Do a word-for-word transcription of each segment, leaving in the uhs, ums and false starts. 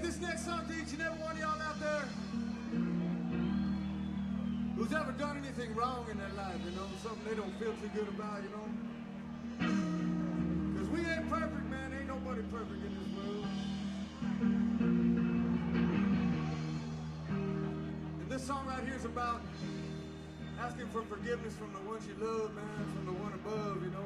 This next song to each and every one of y'all out there who's ever done anything wrong in their life, you know, something they don't feel too good about, you know. Because we ain't perfect, man. Ain't nobody perfect in this world. And this song right here is about asking for forgiveness from the ones you love, man, from the one above, you know.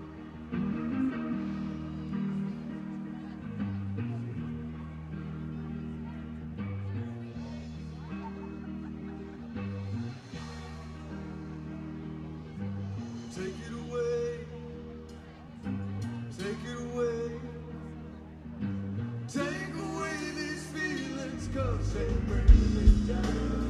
Take it away, take it away, take away these feelings, 'cause they bring me down.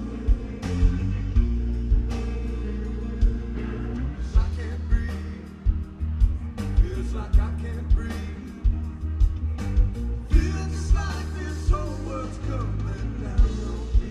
I can't breathe, feels like I can't breathe, feels just like this whole world's coming down on me.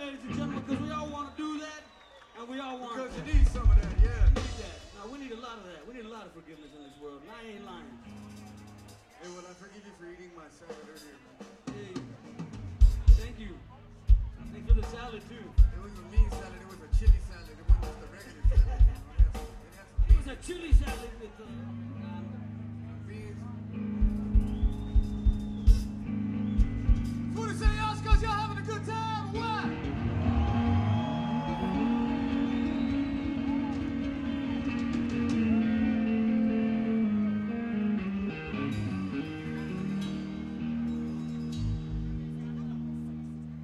ladies and gentlemen, because we all want to do that, and we all want Because that. you need some of that, yeah. We need that. Now, we need a lot of that. We need a lot of forgiveness in this world, and I ain't lying. Hey, well, I forgive you for eating my salad earlier. Hey, thank you. Thanks for the salad, too. It was a mean salad. It was a chili salad. It wasn't just a regular salad. You know, it had some, it had some It was a chili salad with uh,